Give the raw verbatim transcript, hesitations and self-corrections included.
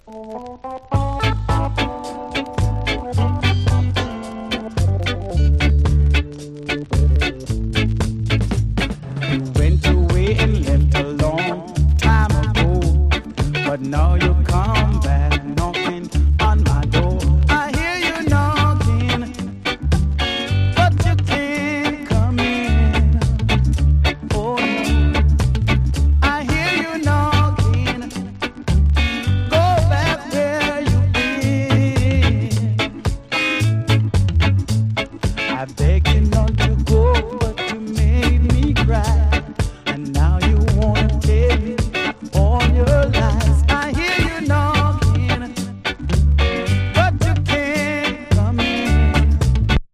Went away and left a long time ago, but now you're